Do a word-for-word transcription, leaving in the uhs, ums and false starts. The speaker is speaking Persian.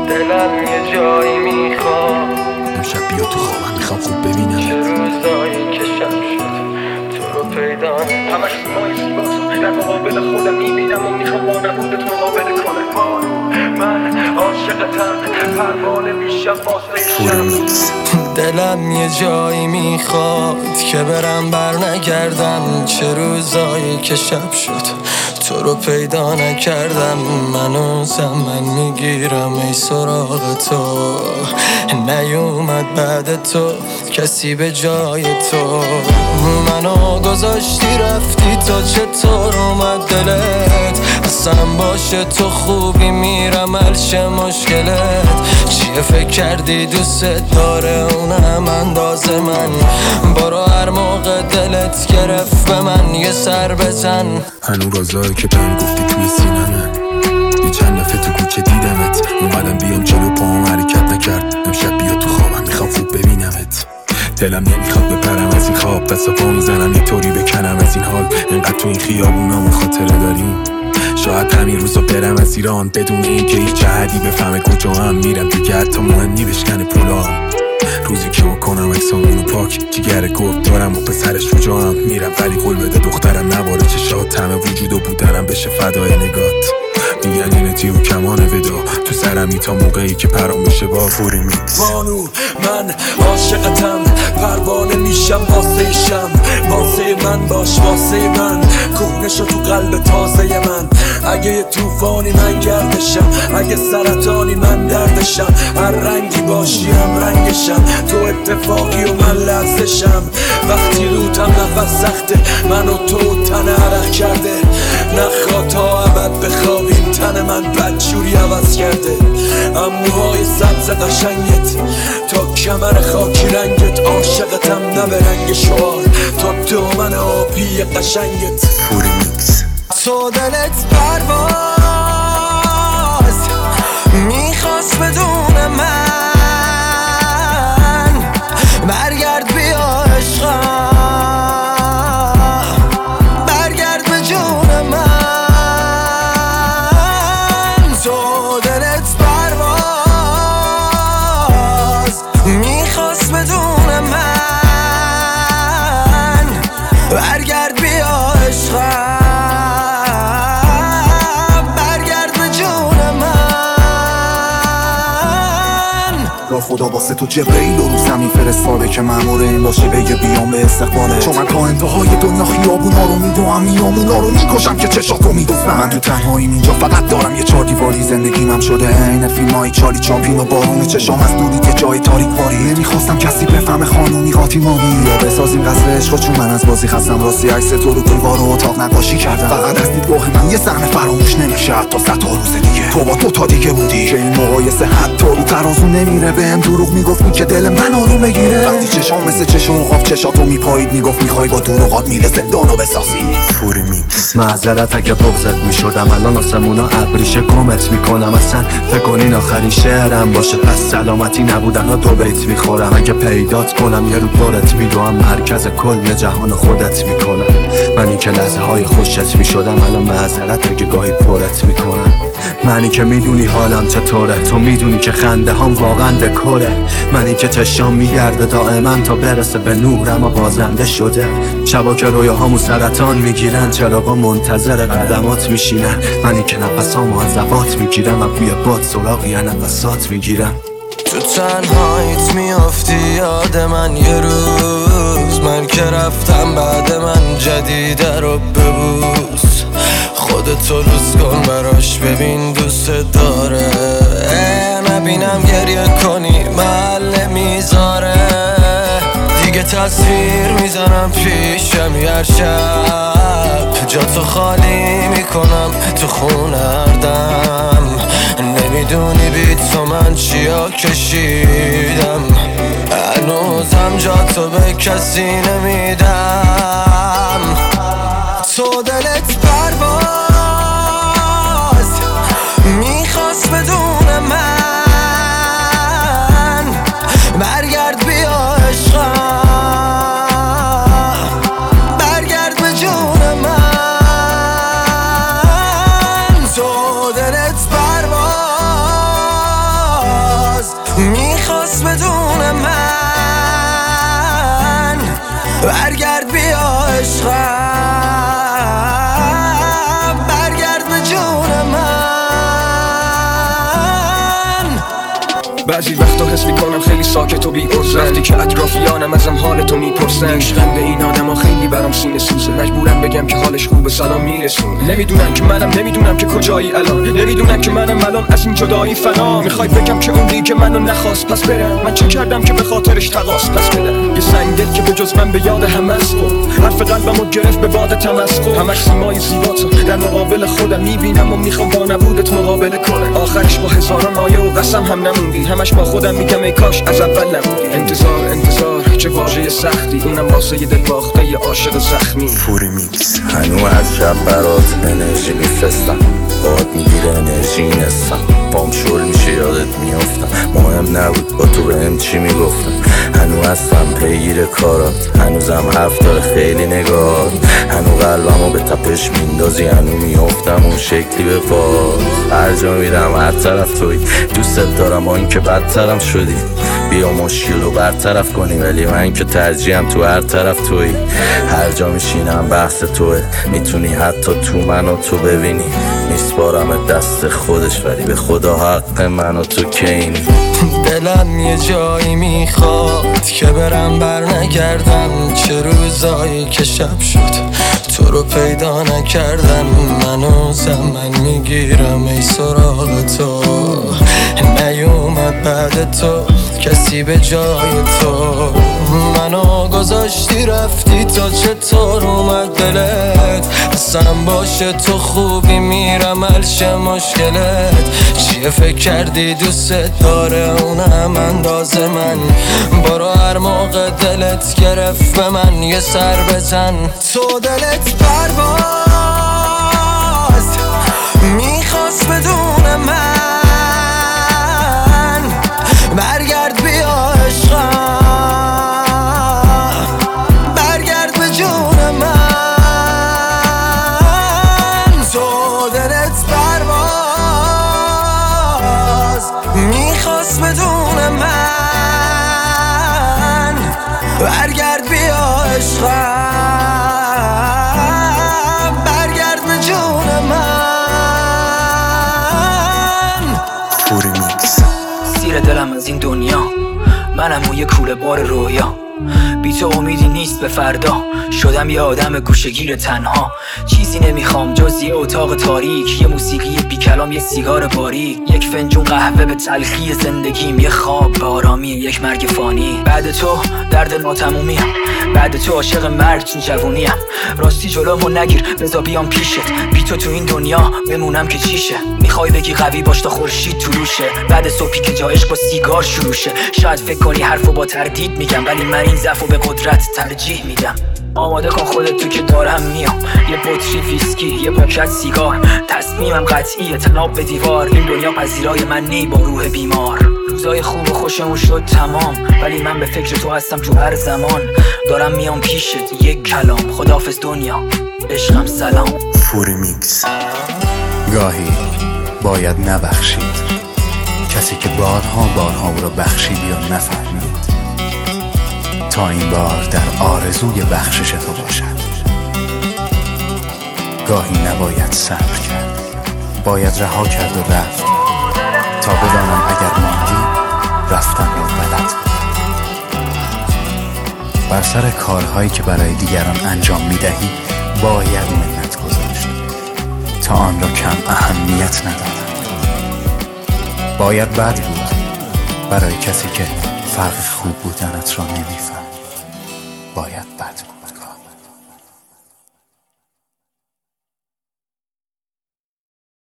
دلم یه جایی میخواد امشب بیا تو خوابم میخوام خوب ببینم چه روزایی که شب شد تو رو پیدا نکنم همش مای سیباسو در مقابل خودم میبینم و میخوام با نبودت مقابل کنه من عاشقتم پروانه میشم واسه شب دلم یه جایی میخواد که برم بر نگردم چه روزایی که شب شد تو رو پیدا نکردم منو زمن میگیرم ای سراغ تو نیومد بعد تو کسی به جای تو منو گذاشتی رفتی تا چطور اومد دلت اصلا باشه تو خوبی میرم الشه مشکلت چیه فکر کردی دوست داره اونم انداز من برو هر موقع دلت گرفت به من یه سر بزن هنو رازایی که بهم گفتی توی سینمه یه چند دفعه تو کوچه دیدمت اومدم بیام جلو پاهم حرکت نکرد امشب بیا تو خوابم میخوام خوب ببینمت دلم نمیخواد بپرم از این خواب دست پا میزنم یه طوری بکنم از این حال انقدر تو این خیابونامون خاطره داریم شاید همین روزا برم از ایران بدون اینکه هیچ جهدی بفهمه کجا هم میرم دیگه حتی مهمی بشکنه پولام روزی که بکنم اکسامونو پاک جیگر گرد دارم و پسرش شجاعم میرم ولی قول بده دخترم نباره چشات همه وجود و بودنم بشه فدای نگات میگن اینه تیر و کمان ودا تو سرمی تا موقعی که پرام بشه با پوری میکس بانو من عاشقتم پروانه میشم واسه شم واسه من باش واسه من کهنه شو تو قلب تازه من اگه یه توفانی من گردشم اگه سرطانی من دردشم هر رنگی باشی هم رنگشم تو اتفاقی و من لحظشم وقتی روتم نفس سخته من و تو تن عرق کرده نخواه تا ابد بخوابیم تن من بدجوری عوض کرده اموهای سبز قشنگت تا کمر خاکی رنگت عاشقتم نه به رنگ شعار تا دامن آبی قشنگت پوری میکس تو دلت پرواز میخواست بدون من برگرد بیا عشقم برگرد به جون من تو دلت پرواز میخواست بدون من برگرد بیا عشقم خدا واسه تو جبرئیل رو زمین فرستاده که مأمور این باشه بگه بیام به استقباله چون من تا انتهای دنیا خیابونا رو میدوام میامونا رو میکشم که چشاتو میدوزم من تو تنهاییم اینجا فقط دارم یه چار دیواری زندگیمم شده عین فیلمای چالی چاپلین و بارون چشام از دورید یه جای تاریک باری نمیخواستم کسی بفهمه خانومی قاطی مامی یا بسازیم قصر عشق چون من از بازی خستم راستی عکس تو رو دیوار و اتاق نقاشی کردم فقط از دیدگاه من یه صحنه فراموش نمیشه تا صد تا روز دیگه تو با دو تا دیگه بودی که این مقایسه حتی رو ترازو نمیره بهم دروغ میگفتی که دل من آروم بگیره وقتی چشام مثل چشم خواب چشاتو میپایید میگفت میخوای با دروغات میره زندانو بسازی پوری میکس معذرت اگه بغضت میشدم الان آسمونا ابریشه گمت میکنم اصلا فکر کنین آخرین شعرم باشه پس سلامتی نبودن ها دو بیت میخورم اگه پیدات کنم یه رو دورت میدوام مرکز کل جهان خودت میکنم منی که لحظه های خوشت میشدم الان معذرت اگه گاهی پرت میکنم منی که میدونی حالم چطوره تو میدونی که خنده هم واقعا دکوره منی که چشام میگرده دائما تا برسه به نورم و بازنده شده شبا که رویاهامو سرطان میگیرن چراغا منتظر قدمات میشینن منی که نفسامو از زبات میگیرم و بوی باد سراغی نفسات میگیرم تو تنهاییت میافتی یاد من یه روز من که رفتم بعد من جدیده رو ببوس خودتو لوس کن براش ببین دوست داره نبینم گریه کنی محل نمیذاره دیگه تصویر میزنم پیشم هر شب جاتو خالی میکنم تو خون هردم نمیدونی بی تو من چیا کشیدم هنوزم جاتو به کسی نمیدم تو دلت پرواز میخواست بدون من برگرد بیا عشقم برگرد به جون من تو دلت پرواز میخواست بدون من برگرد بیا عشقم، برگرد به جون من. بعضی وقتا حس میکنم خیلی ساکت و بی عرضه وقتی که اطرافیانم ازم حالتو میپرسن. عشقم به این آدما خیلی برام سینه سوزه، مجبورم بگم که حالش خوبه سلام میرسون. نمیدونن که منم نمیدونم که کجایی الان، نمیدونن که منم الان از این جدایی فنا. میخوای بگم که اون دیگه منو نخواست پس برم، من چه کردم که به خاطرش تقاس پس بدم. یه سنگ دل که به جز من به یاد همه است خود، حرف قلبمو گرفت به باد تمسخر. همش سیمای زیباتو در مقابل خودم میبینم و میخوام با نبودت مقابله کنم. آخرش با هزاران آیه و قسم هم نموندی، همش با خودم میگم ای کاش از اول نبودی. انتظار انتظار چه واژه سختی، اونم واسه یه دل باخته یه عاشق زخمی. فوری میکس. هنو از شب برات انرژی میفرستم، باد میگیره انرژی نستم، پام شل میشه یادت میافتم. مهم نبود با تو بهم چی میگفتم، هنو هستم پیگیر کارات، هنوزم حرف داره خیلی نگاه، هنو قلبمو به تپش میندازی، هنو میافتم اون شکلی به پا. هر جا میرم هر طرف توی، دوستت دارم آن که بدترم شدی، بیا مشکل رو برطرف کنی، ولی من که ترجیحم تو هر طرف توی. هر جا میشینم بحث توه، میتونی حتی تو منو تو ببینی، میسپارم دست خودش ولی به خدا حق منو تو کینی. دلم یه جایی میخواد که برم بر نگردم، چه روزایی که شب شد تو رو پیدا نکردم. منو زمن میگیرم ای سراغ تو، نیومد بعد تو کسی به جای تو. منو گذاشتی رفتی تا چطور اومد دلت، اصلا باشه تو خوبی میرم حلش مشکلت. چیه فکر کردی دوست داره اونم انداز من، برو هر موقع دلت گرفت به من یه سر بزن. تو دلت پرواز میخواست بدون من برگرد بیا عشقم، برگرد به جون من. تو دلت پرواز میخواست بدون من برگرد بیا عشقم، برگرد به جون من. فوری میکس. سیر دلم از این دنیا، منم اون یه کوله بار رویا، بی تو امیدی نیست به فردا، شدم یه آدم گوشه‌گیر تنها. چیزی نمیخوام جز یه اتاق تاریک، یه موسیقی بی کلام، یه سیگار باریک، یک فنجون قهوه به تلخی زندگیم، یه خواب به آرامی یک مرگ فانی. بعد تو درد ناتمومیم، بعد تو عاشق مرگ چون جوونیم. راستی جلومو نگیر بذار بیام پیشت، بی تو تو این دنیا بمونم که چیشه. میخوای بگی قوی باش تا خورشید طلوشه، بعد صبحی که جا عشق با سیگار شروع شه. شاید فکر کنی حرفو با تردید میگم، ولی من این ضعفو به قدرت ترجیح میدم. آماده کن خودت تو که دارم میام، یه بطری ویسکی یه پاکت سیگار، تصمیمم قطعیه تناب به دیوار. این دنیا پذیرای من نی با روح بیمار. روزای خوب و خوشمون شد تمام، ولی من به فکر تو هستم تو هر زمان. دارم میام پیشت یک کلام، خداحافظ دنیا عشقم سلام. فوری میکس. گاهی باید نبخشید کسی که بارها بارها او را بخشیدی یا نفهمید، تا این بار در آرزوی بخشش تو باشد. گاهی نباید صبر کرد، باید رها کرد و رفت، تا بدانم اگر ماندی رفتن را بلد. بر سر کارهایی که برای دیگران انجام میدهی باید منت گذاشت، تا آن را کم اهمیت ندادم. باید بد بود برای کسی که فرق خوب بودنت را نمیفهم. باید